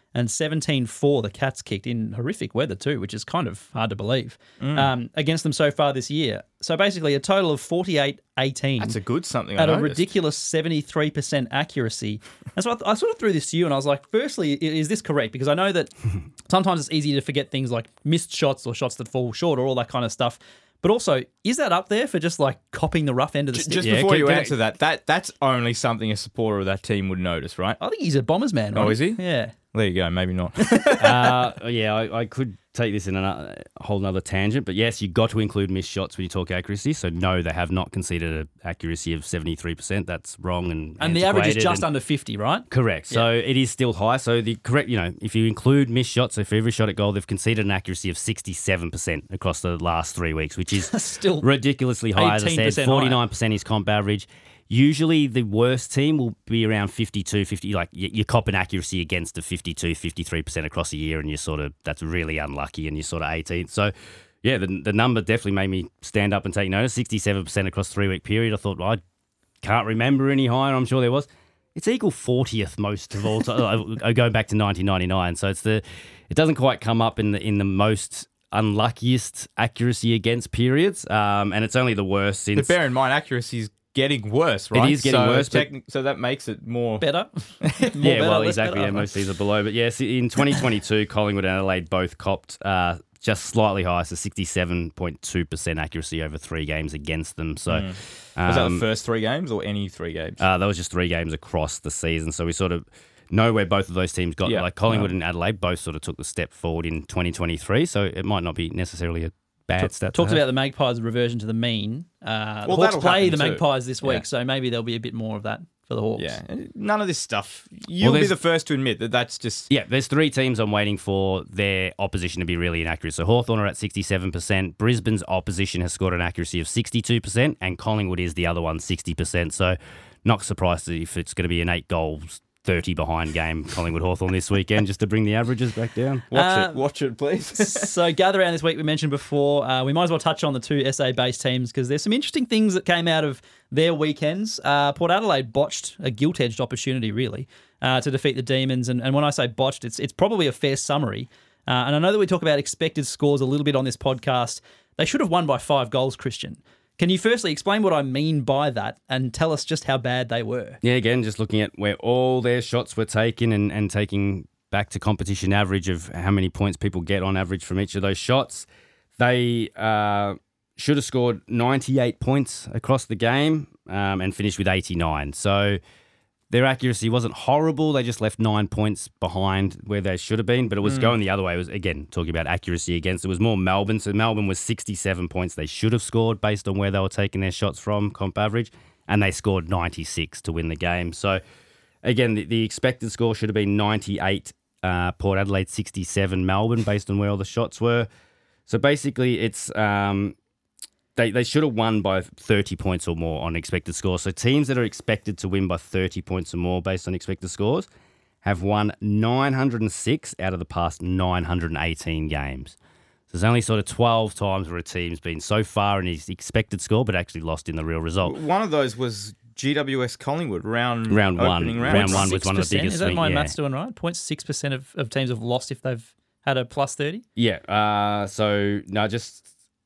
and seventeen four the Cats kicked in horrific weather too, which is kind of hard to believe, Mm. um, against them so far this year. So basically a total of forty-eight eighteen. That's a good something. I At a noticed. ridiculous seventy-three percent accuracy. And so I, th- I sort of threw this to you and I was like, firstly, i- is this correct? Because I know that sometimes it's easy to forget things like missed shots or shots that fall short or all that kind of stuff. But also, is that up there for just like copping the rough end of the J- stick? Just Yeah, before can- you can- answer that, that that's only something a supporter of that team would notice, right? I think he's a Bombers man, right? Oh, is he? Yeah. There you go. Maybe not. uh, yeah, I, I could take this in a whole nother tangent, but yes, you got to include missed shots when you talk accuracy. So no, they have not conceded an accuracy of seventy-three percent. That's wrong, and And the average is antiquated just and- under fifty, right? Correct. So it is still high. So the correct, you know, if you include missed shots, so for every shot at goal, they've conceded an accuracy of sixty-seven percent across the last three weeks, which is Still ridiculously high. As I eighteen said, percent higher. forty-nine percent is comp average. Usually the worst team will be around fifty-two, fifty, like you, you cop an accuracy against the fifty-two, fifty-three percent across a year, and you're sort of, that's really unlucky, and you're sort of eighteenth. So yeah, the, the number definitely made me stand up and take notice. sixty-seven percent across a three-week period. I thought, well, I can't remember any higher. I'm sure there was. It's equal fortieth most of all time. I go back to nineteen ninety-nine. So it's the, it doesn't quite come up in the in the most unluckiest accuracy against periods, um, and it's only the worst since. But bear in mind, accuracy is getting worse, right? is getting so worse, but- techni- so that makes it more. better. More yeah, better, well, less exactly. better. Yeah, most of these are below. But yes, in twenty twenty-two, Collingwood and Adelaide both copped uh, just slightly higher, so sixty-seven point two percent accuracy over three games against them. So Was that um, the first three games or any three games? Uh, that was just three games across the season. So we sort of know where both of those teams got. Yeah. Like Collingwood and Adelaide both sort of took the step forward in twenty twenty-three. So it might not be necessarily a bad stat. to Talked have. about the Magpies' reversion to the mean. Uh, Well, the Hawks that'll play the happen too. Magpies this week, Yeah. so maybe there'll be a bit more of that for the Hawks. Yeah, none of this stuff. You'll be there's- the first to admit that that's just. Yeah, there's three teams I'm waiting for their opposition to be really inaccurate. So Hawthorn are at sixty-seven percent. Brisbane's opposition has scored an accuracy of sixty-two percent, and Collingwood is the other one, sixty percent. So not surprised if it's going to be an eight goals, thirty behind game, Collingwood Hawthorn this weekend, just to bring the averages back down. Watch Uh, it, watch it, please. So gather around this week we mentioned before. Uh, we might as well touch on the two S A-based teams because there's some interesting things that came out of their weekends. Uh, Port Adelaide botched a gilt-edged opportunity, really, uh, to defeat the Demons. And, and when I say botched, it's it's probably a fair summary. Uh, and I know that we talk about expected scores a little bit on this podcast. They should have won by five goals, Christian. Can you firstly explain what I mean by that and tell us just how bad they were? Yeah, again, just looking at where all their shots were taken and, and taking back to competition average of how many points people get on average from each of those shots. They uh, should have scored ninety-eight points across the game um, and finished with eighty-nine. So their accuracy wasn't horrible. They just left nine points behind where they should have been, but it was going the other way. It was, again, talking about accuracy against, it was more Melbourne. So Melbourne was sixty-seven points they should have scored based on where they were taking their shots from, comp average, and they scored ninety-six to win the game. So, again, the, the expected score should have been ninety-eight, uh, Port Adelaide sixty-seven, Melbourne, based on where all the shots were. So, basically, it's... Um, They, they should have won by thirty points or more on expected scores. So teams that are expected to win by thirty points or more based on expected scores have won nine hundred six out of the past nine hundred eighteen games. So there's only sort of twelve times where a team's been so far in his expected score but actually lost in the real result. One of those was G W S Collingwood, round, Round one. opening round. Round one was one of the six percent? biggest Is that swing- my yeah. maths doing right? zero point six percent of, of teams have lost if they've had a plus thirty? Yeah. Uh, so, no, just...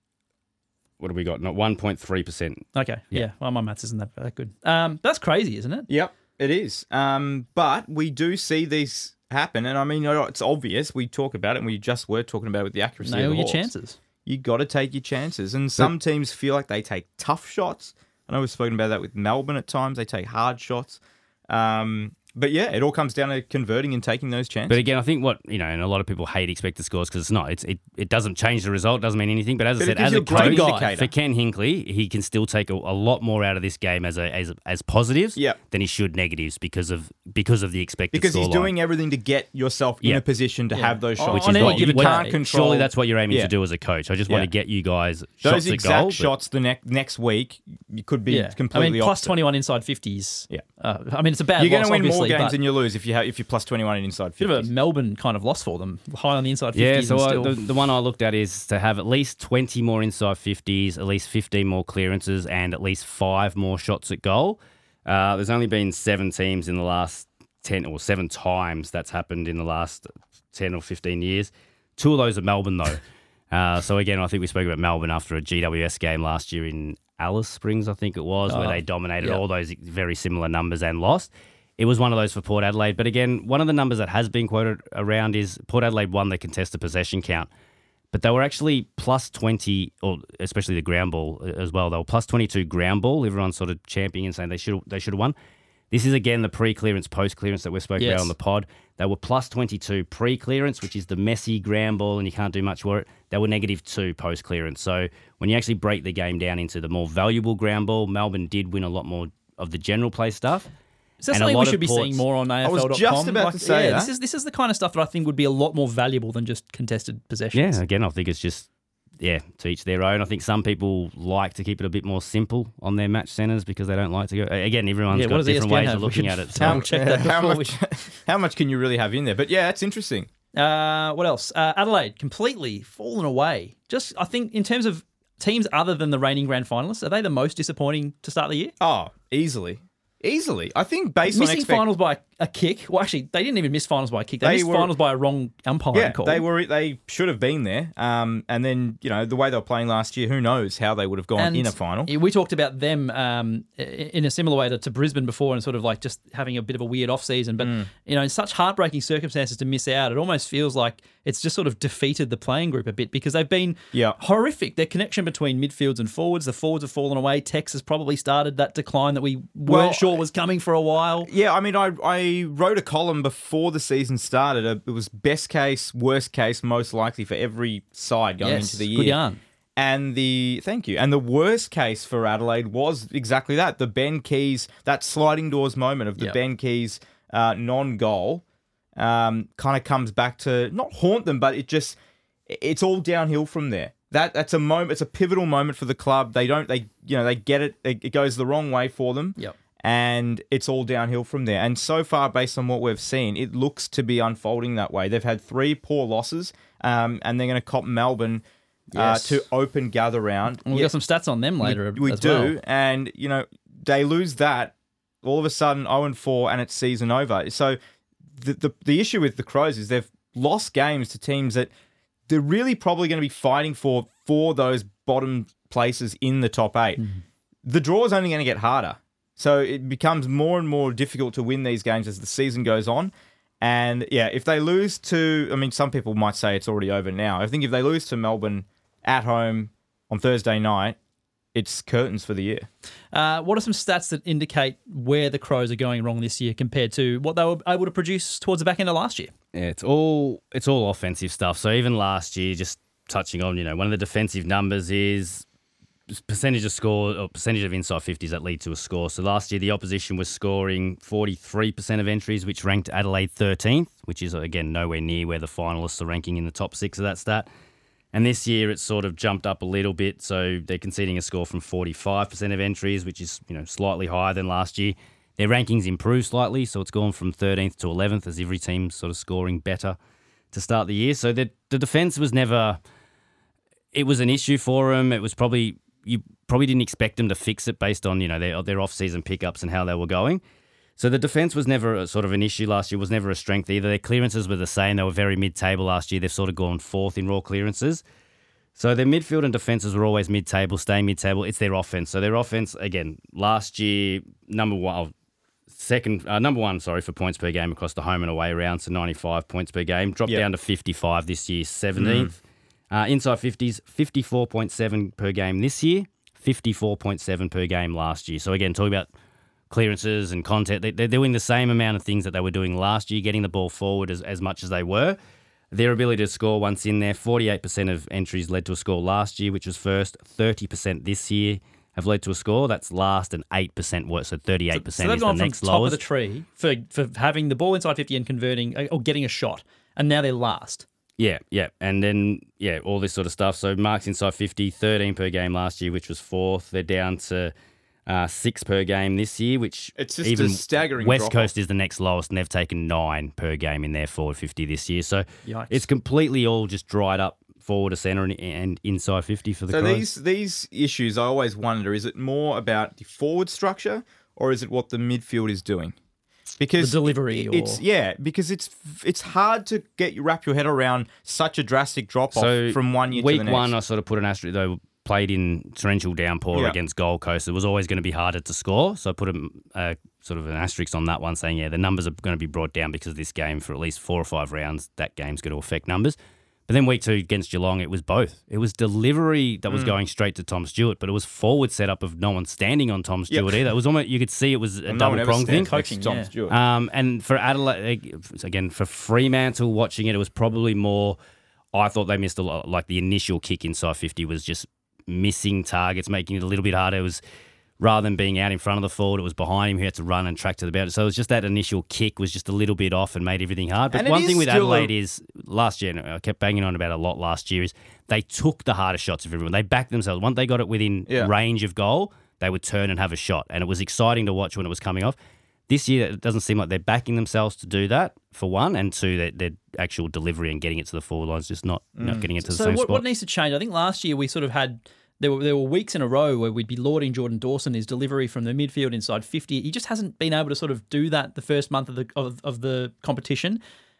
What have we got? Not one point three percent. Okay, yeah. Yeah. Well, my maths isn't that, that good. Um, that's crazy, isn't it? Yep, it is. Um, but we do see these happen, and I mean, you know, it's obvious. We talk about it, and we just were talking about it with the accuracy Nail of the your Hawks. chances. You got to take your chances, and some teams feel like they take tough shots. I know we've spoken about that with Melbourne at times. They take hard shots. Um, but yeah, it all comes down to converting and taking those chances. But again, I think what, you know, and a lot of people hate expected scores because it's not. It's, it, it doesn't change the result, doesn't mean anything. But as But I it said, gives as you a a great coach, indicator. for Ken Hinkley, he can still take a, a lot more out of this game as a, as, as positives Yep. than he should negatives because of because of the expected because he's scoreline. doing everything to get yourself in Yeah. a position to have those On- shots. Which on is any what you, given well, day. can't control. Surely that's what you're aiming Yeah. to do as a coach. I just Yeah. want to get you guys Those shots at exact goal. but- shots the ne- next week you could be Yeah. completely I mean, plus opposite. twenty-one inside fifties. Yeah. Uh, I mean, it's a bad You're going loss, to win more obviously, games but than you lose if you have if you're plus twenty-one and inside bit of a fifties. Melbourne kind of loss for them. High on the inside Yeah, fifties. so and I, still... the, the one I looked at is to have at least twenty more inside fifties, at least fifteen more clearances, and at least five more shots at goal. Uh, there's only been seven teams in the last ten or seven times that's happened in the last ten or fifteen years. Two of those are Melbourne, though. uh, so, again, I think we spoke about Melbourne after a G W S game last year in Alice Springs, I think it was, Oh, where they dominated yeah. all those very similar numbers and lost. It was one of those for Port Adelaide. But, again, one of the numbers that has been quoted around is Port Adelaide won the contested possession count. But they were actually plus twenty, or especially the ground ball as well. They were plus twenty-two ground ball. Everyone's sort of championing and saying they should they should have won. This is, again, the pre-clearance, post-clearance that we spoke Yes. about on the pod. They were plus twenty-two pre-clearance, which is the messy ground ball and you can't do much for it. They were negative two post-clearance. So when you actually break the game down into the more valuable ground ball, Melbourne did win a lot more of the general play stuff. Is that And a something we lot should of be Port's- seeing more on A F L was dot com? just about to say yeah, that. This is, this is the kind of stuff that I think would be a lot more valuable than just contested possessions. Yeah, again, I think it's just, yeah, to each their own. I think some people like to keep it a bit more simple on their match centres because they don't like to go. Again, everyone's Yeah, what got does different E S P N ways have? of We looking should at it. So. double check that how before much, how much can you really have in there? But yeah, it's interesting. Uh, what else? Uh, Adelaide completely fallen away. Just, I think, in terms of teams other than the reigning grand finalists, are they the most disappointing to start the year? Oh, easily. Easily. I think based on Missing expect- finals by a kick. Well, actually, they didn't even miss finals by a kick. They, They missed were- finals by a wrong umpiring Yeah, call. they were. They should have been there. Um, and then you know the way they were playing last year, who knows how they would have gone And in a final. We talked about them um, in a similar way to, to Brisbane before and sort of like just having a bit of a weird off-season. But, Mm. you know, in such heartbreaking circumstances to miss out, it almost feels like it's just sort of defeated the playing group a bit because they've been Yeah. horrific. Their connection between midfields and forwards, the forwards have fallen away. Tex has probably started that decline that we weren't Well, sure was coming for a while. Yeah, I mean, I I wrote a column before the season started. It was best case, worst case, most likely for every side going Yes, into the year. good yarn. And the thank you. And the worst case for Adelaide was exactly that: the Ben Keys, that sliding doors moment of the Yep. Ben Keys uh, non-goal, um, kind of comes back to not haunt them, but it just it's all downhill from there. That that's a moment. It's a pivotal moment for the club. They don't. They you know they get it. It goes the wrong way for them. Yep. And it's all downhill from there. And so far, based on what we've seen, it looks to be unfolding that way. They've had three poor losses, um, and they're going to cop Melbourne uh, Yes. to open gather round. And we've Yeah, got some stats on them later we, we as do, well. and you know they lose that. All of a sudden, zero and four, and it's season over. So the, the the issue with the Crows is they've lost games to teams that they're really probably going to be fighting for for those bottom places in the top eight. Mm-hmm. The draw is only going to get harder. So it becomes more and more difficult to win these games as the season goes on. And yeah, if they lose to, I mean, some people might say it's already over now. I think if they lose to Melbourne at home on Thursday night, it's curtains for the year. Uh, what are some stats that indicate where the Crows are going wrong this year compared to what they were able to produce towards the back end of last year? Yeah, it's all it's all offensive stuff. So even last year, just touching on, you know, one of the defensive numbers is percentage of score or percentage of inside fifties that lead to a score. So last year, the opposition was scoring forty-three percent of entries, which ranked Adelaide thirteenth, which is, again, nowhere near where the finalists are ranking in the top six of that stat. And this year, it's sort of jumped up a little bit. So they're conceding a score from forty-five percent of entries, which is, you know, slightly higher than last year. Their rankings improved slightly, so it's gone from thirteenth to eleventh as every team's sort of scoring better to start the year. So the, the defence was never... It was an issue for them. It was probably... You probably didn't expect them to fix it based on, you know, their, their off-season pickups and how they were going. So the defence was never a, sort of an issue last year, was never a strength either. Their clearances were the same. They were very mid-table last year. They've sort of gone fourth in raw clearances. So their midfield and defences were always mid-table, staying mid-table. It's their offense. So their offense, again, last year, number one, second, uh, number one, sorry, for points per game across the home and away rounds, so ninety-five points per game. Dropped Yep. down to fifty-five this year, seventeenth. Mm. Uh, inside fifties, fifty-four point seven per game this year, fifty-four point seven per game last year. So again, talking about clearances and content, they, they're doing the same amount of things that they were doing last year, getting the ball forward as, as much as they were. Their ability to score once in there, forty-eight percent of entries led to a score last year, which was first. thirty percent this year have led to a score. That's last and eight percent worse, so thirty-eight percent So they've is the gone from next top lowest. of the tree for, for having the ball inside fifty and converting or getting a shot, and now they're last. Yeah, yeah. And then, yeah, all this sort of stuff. So marks inside fifty, thirteen per game last year, which was fourth. They're down to uh, six per game this year, which It's just even a staggering West drop-off. Coast is the next lowest, and they've taken nine per game in their forward fifty this year. So Yikes. it's completely all just dried up forward to centre and, and inside fifty for the So Crows. these these issues, I always wonder: is it more about the forward structure, or is it what the midfield is doing? Because The delivery it- or- it's yeah, because it's it's hard to get wrap your head around such a drastic drop off So from one year week to the next. one, I sort of put an asterisk. They played in torrential downpour Yeah. against Gold Coast. It was always going to be harder to score, so I put a, a sort of an asterisk on that one, saying yeah, the numbers are going to be brought down because of this game for at least four or five rounds. That game's going to affect numbers. But then week two against Geelong, it was both. It was delivery that was Mm. going straight to Tom Stewart, but it was forward setup of no one standing on Tom Stewart either. It was almost you could see it was a And no double one ever prong thing. stands next to Coaching, Tom yeah. Stewart. Um, and for Adelaide, again, for Fremantle watching it, it was probably more, I thought they missed a lot. Like the initial kick inside fifty was just missing targets, making it a little bit harder. It was, rather than being out in front of the forward, it was behind him who had to run and track to the boundary. So it was just that initial kick was just a little bit off and made everything hard. But And it one is thing with still a- Adelaide is, last year, and I kept banging on about it a lot last year, is they took the harder shots of everyone. They backed themselves. Once they got it within Yeah. range of goal, they would turn and have a shot. And it was exciting to watch when it was coming off. This year, it doesn't seem like they're backing themselves to do that, for one, and two, their, their actual delivery and getting it to the forward line is just not, not getting it to the So same what, spot. what needs to change? I think last year we sort of had there were there were weeks in a row where we'd be lauding Jordan Dawson, his delivery from the midfield inside fifty. He just hasn't been able to sort of do that the first month of the of, of the competition.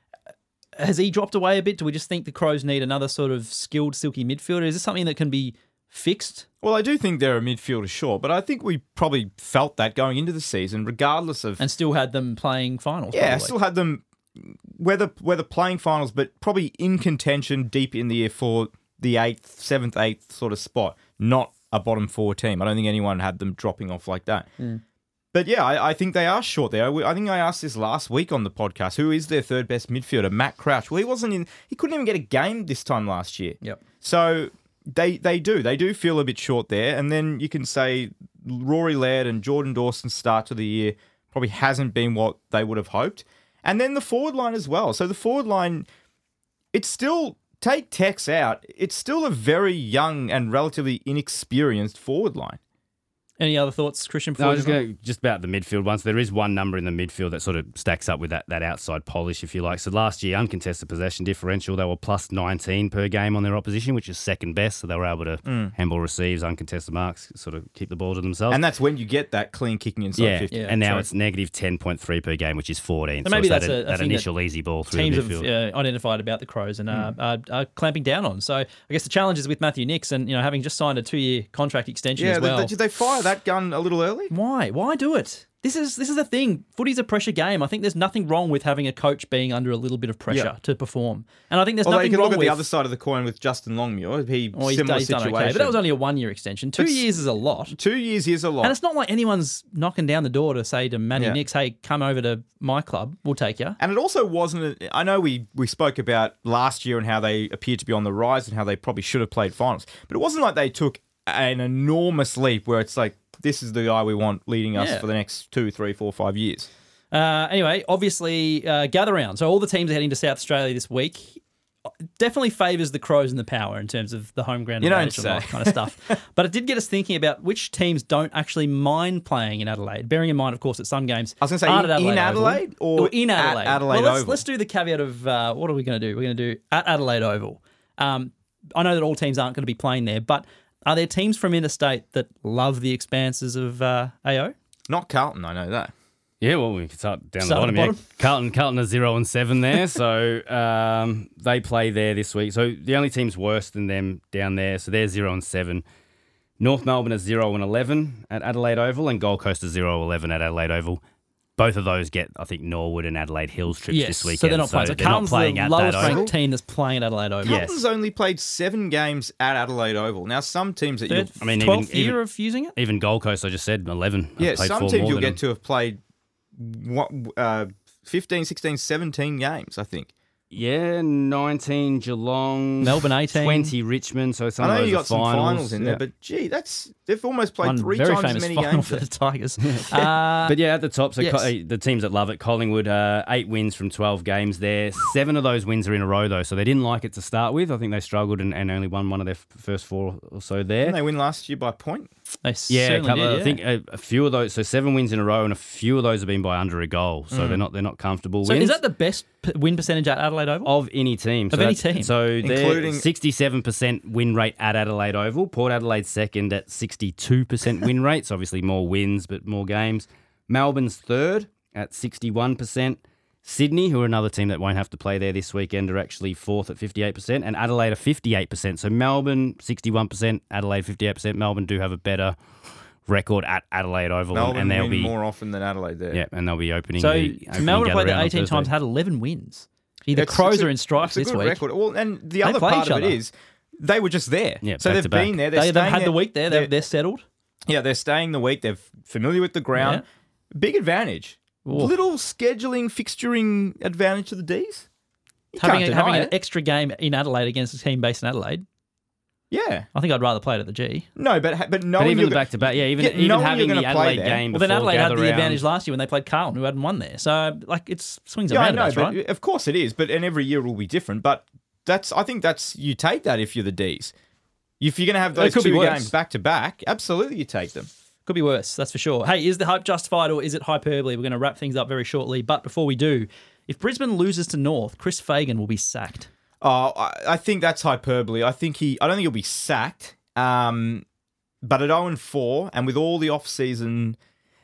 Has he dropped away a bit? Do we just think the Crows need another sort of skilled, silky midfielder? Is this something that can be fixed? Well, I do think they're a midfielder, sure, but I think we probably felt that going into the season, regardless of And still had them playing finals. yeah, I probably. still had them whether whether playing finals, but probably in contention deep in the year for the eighth, seventh, eighth sort of spot, not a bottom four team. I don't think anyone had them dropping off like that. But yeah, I, I think they are short there. I think I asked this last week on the podcast. Who is their third best midfielder? Matt Crouch. Well, he wasn't in. He couldn't even get a game this time last year. Yep. So they they do they do feel a bit short there. And then you can say Rory Laird and Jordan Dawson's start to the year probably hasn't been what they would have hoped. And then the forward line as well. So the forward line, it's still, take Tex out, it's still a very young and relatively inexperienced forward line. Any other thoughts, Christian? No, I before was we just move on? going just about the midfield ones. There is one number in the midfield that sort of stacks up with that, that outside polish, if you like. So last year, uncontested possession differential, they were plus nineteen per game on their opposition, which is second best. So they were able to handball receives, uncontested marks, sort of keep the ball to themselves. And that's when you get that clean kicking inside yeah, fifty. Yeah, and now true. it's negative ten point three per game, which is fourteen. So So, maybe it's that's that, a- a that thing initial easy ball through teams the have midfield. uh, identified about the Crows and Hmm. uh, are, are clamping down on. So I guess the challenge is with Matthew Nix and, you know, having just signed a two-year contract extension Yeah, as well. they- did they fire that gun a little early? Why? Why do it? This is this is the thing. Footy's a pressure game. I think there's nothing wrong with having a coach being under a little bit of pressure Yeah. to perform. And I think there's Although nothing you can wrong look at with the other side of the coin with Justin Longmuir. He Oh, he's, similar he's done situation. okay, but that was only a one-year extension. Two But- years is a lot. Two years is a lot. And it's not like anyone's knocking down the door to say to Matty Yeah. Nix, hey, come over to my club. We'll take you. And it also wasn't. A, I know we, we spoke about last year and how they appeared to be on the rise and how they probably should have played finals. But it wasn't like they took an enormous leap where it's like, this is the guy we want leading us Yeah. for the next two, three, four, five years. Uh, anyway, obviously, uh, gather round. So all the teams are heading to South Australia this week. Definitely favours the Crows and the power in terms of the home ground You don't advantage and all say. that kind of stuff. But it did get us thinking about which teams don't actually mind playing in Adelaide. Bearing in mind, of course, that some games I was gonna say, aren't in- at in Oval. Adelaide or in at Adelaide? Adelaide well, let's, Oval? let's do the caveat of uh, what are we going to do? We're going to do at Adelaide Oval. Um, I know that all teams aren't going to be playing there, but are there teams from interstate that love the expanses of uh, A O? Not Carlton, I know that. Yeah, well, we can start down Start the at the bottom. Yeah. bottom. Carlton, Carlton are zero and seven there, so um, they play there this week. So the only team's worse than them down there, so they're zero and seven. North Melbourne are zero and eleven at Adelaide Oval, and Gold Coast are zero and eleven at Adelaide Oval. Both of those get, I think, Norwood and Adelaide Hills trips Yes, this weekend. so they're not playing. So they're not Carlton's playing the at lowest that ranked Oval. team that's playing at Adelaide Oval. Yes. Carlton's only played seven games at Adelaide Oval. Now, some teams that you'll Third, I mean, even- twelfth year even- of using it? Even Gold Coast, I just said eleven. I've Yeah, played some four teams more you'll than get to have played what, uh, fifteen, sixteen, seventeen games, I think. Yeah, nineteen Geelong, Melbourne eighteen. twenty Richmond. So some I know of those you are got some finals, finals in yeah. there, but gee, that's they've almost played One three very times as famous many final games. for the Tigers. uh, But yeah, at the top, so yes. Co- the teams that love it, Collingwood, uh, eight wins from twelve games there. Seven of those wins are in a row, though, so they didn't like it to start with. I think they struggled and, and only won one of their f- first four or so there. Didn't they win last year by a point? they Yeah, a certainly couple, did, I yeah. think a, a few of those, so seven wins in a row, and a few of those have been by under a goal, so they're not they're not comfortable So wins is that the best p- win percentage at Adelaide Oval? of any team. So Of any that's- team? So they're Including- sixty-seven percent win rate at Adelaide Oval. Port Adelaide second at sixty-two percent win rate. So obviously more wins, but more games. Melbourne's third at sixty-one percent. Sydney, who are another team that won't have to play there this weekend, are actually fourth at fifty-eight percent, and Adelaide are fifty-eight percent. So Melbourne, sixty-one percent, Adelaide, fifty-eight percent. Melbourne do have a better record at Adelaide Oval, Melbourne and they'll win be more often than Adelaide there. yeah, and they'll be opening. So the, for opening Melbourne to play Gather there Round on eighteen Thursday. times, had eleven wins. Gee, the It's- Crows it's a- are in strife it's a this good week. record. Well, and the They other play part each of it other. is they were just there. Yeah, so back they've to back. been there. They're They, they've staying had there. the week there. They're, They're- they're settled. Yeah, they're staying the week. They're familiar with the ground. Big advantage. Ooh. Little scheduling, fixturing advantage to the D's. You Having, can't a, having deny an it. extra game in Adelaide against a team based in Adelaide. Yeah. I think I'd rather play it at the G. No, but but But knowing even you're the go- back to back, yeah, even Yeah, even knowing you're having gonna the play Adelaide there. game. Well, then before Adelaide had Gather the Round- advantage last year when they played Carlton, who hadn't won there. So, like, it's swings and Yeah, I know, roundabouts, but right? of course it is. But and every year will be different. But that's I think that's you take that if you're the D's. If you're going to have It those could be two worse. games back to back, absolutely you take them. Could be worse, that's for sure. Hey, is the hype justified or is it hyperbole? We're going to wrap things up very shortly. But before we do, if Brisbane loses to North, Chris Fagan will be sacked. Oh, I, I think that's hyperbole. I think he. I don't think he'll be sacked. Um, but at oh and four, and with all the off-season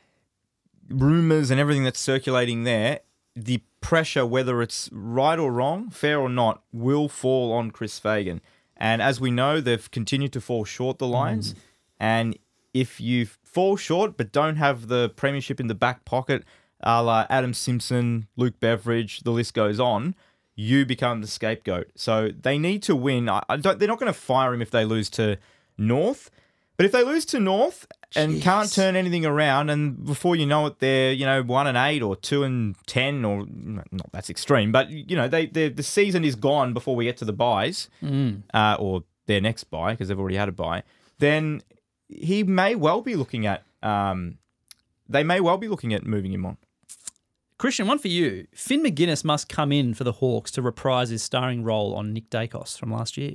rumours and everything that's circulating there, the pressure, whether it's right or wrong, fair or not, will fall on Chris Fagan. And as we know, they've continued to fall short, the Lions. Mm. And if you fall short but don't have the premiership in the back pocket, a la Adam Simpson, Luke Beveridge, the list goes on, you become the scapegoat. So they need to win. I, I don't, they're not going to fire him if they lose to North. But if they lose to North and Jeez. can't turn anything around, and before you know it, they're you know one and eight or two and ten, or not that's extreme, but you know they the season is gone before we get to the buys, Mm. uh, or their next buy because they've already had a buy. Then he may well be looking at. Um, they may well be looking at moving him on. Christian, one for you. Finn McGuinness must come in for the Hawks to reprise his starring role on Nick Dacos from last year.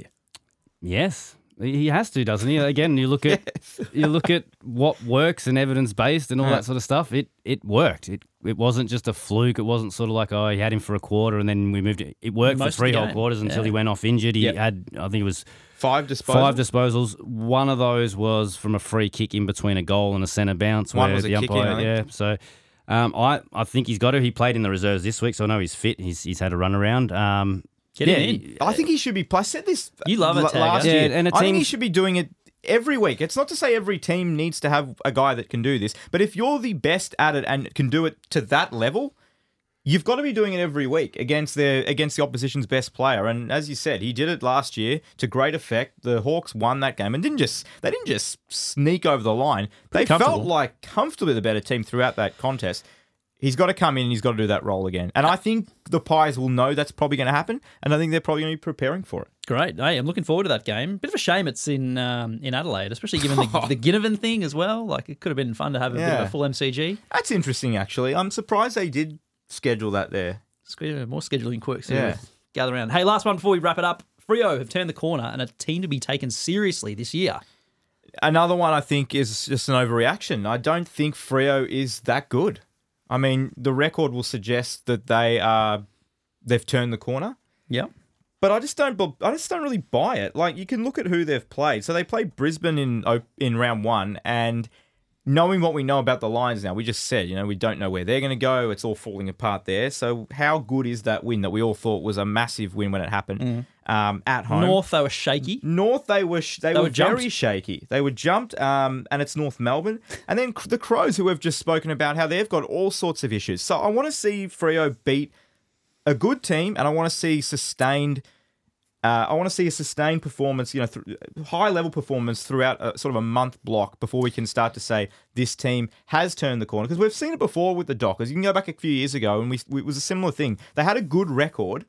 Yes, he has to, doesn't he? Again, you look at yes. you look at what works and evidence based and all Yeah. that sort of stuff. It it worked. It it wasn't just a fluke. It wasn't sort of like oh he had him for a quarter and then we moved it. It worked Most of for three the whole game. quarters until Yeah. he went off injured. He Yep. had I think it was Five disposals. five disposals. One of those was from a free kick in between a goal and a centre bounce. One where was a the kick in, umpire, I think. yeah. So. Um, I, I think he's got to. He played in the reserves this week, so I know he's fit. He's he's had a run around. Um, Get yeah, him in. he- I think he should be. I said this. You love it, l- Tagger. last Yeah, year. and a I think he team- should be doing it every week. It's not to say every team needs to have a guy that can do this, but if you're the best at it and can do it to that level, you've got to be doing it every week against their against the opposition's best player. And as you said, he did it last year to great effect. The Hawks won that game and didn't just they didn't just sneak over the line. They felt comfortable. like comfortably the better team throughout that contest. He's got to come in and he's got to do that role again. And I think the Pies will know that's probably going to happen, and I think they're probably going to be preparing for it. Great. Hey, I'm looking forward to that game. Bit of a shame it's in um, in Adelaide, especially given the, the Ginnivan thing as well. Like, it could have been fun to have a bit of Yeah. a full M C G. That's interesting, actually. I'm surprised they did schedule that there. Sque- More scheduling quirks. Yeah. Yeah. Gather around. Hey, last one before we wrap it up. Freo have turned the corner and a team to be taken seriously this year. Another one I think is just an overreaction. I don't think Freo is that good. I mean, the record will suggest that they are they've turned the corner, Yeah. but I just don't. I just don't really buy it. Like, you can look at who they've played. So they played Brisbane in in round one, and knowing what we know about the Lions now, we just said, you know, we don't know where they're going to go. It's all falling apart there. So how good is that win that we all thought was a massive win when it happened um, at home? North, they were shaky. North, they were sh- they, They were, were jumped. very shaky. They were jumped, um, and it's North Melbourne. And then the Crows, who have just spoken about how they've got all sorts of issues. So I want to see Freo beat a good team, and I want to see sustained. Uh, I want to see a sustained performance, you know, th- high level performance throughout a, sort of a month block before we can start to say this team has turned the corner. Because we've seen it before with the Dockers. You can go back a few years ago, and we, we it was a similar thing. They had a good record,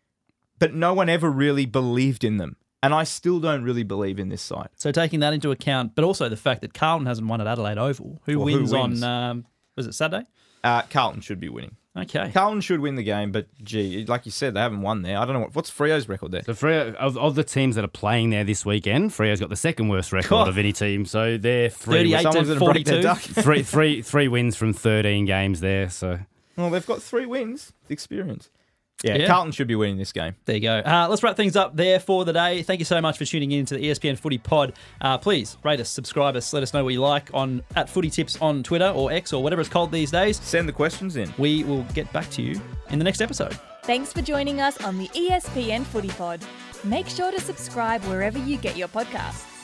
but no one ever really believed in them. And I still don't really believe in this side. So taking that into account, but also the fact that Carlton hasn't won at Adelaide Oval. Who, Well, who wins, wins? on, um, was it Saturday? Uh, Carlton should be winning. Okay. Carlton should win the game, but gee, like you said, they haven't won there. I don't know what, what's Freo's record there. So Freo, of, of the teams that are playing there this weekend, Freo's got the second worst record God. of any team. So they're three, thirty-eight Someone's to gonna break their forty-two. duck. three, three, three wins from thirteen games there. So Well, they've got three wins. Experience. Yeah, Yeah. Carlton should be winning this game. There you go. Uh, let's wrap things up there for the day. Thank you so much for tuning in to the E S P N Footy Pod. Uh, please rate us, subscribe us, let us know what you like on at Footy Tips on Twitter or X or whatever it's called these days. Send the questions in. We will get back to you in the next episode. Thanks for joining us on the E S P N Footy Pod. Make sure to subscribe wherever you get your podcasts.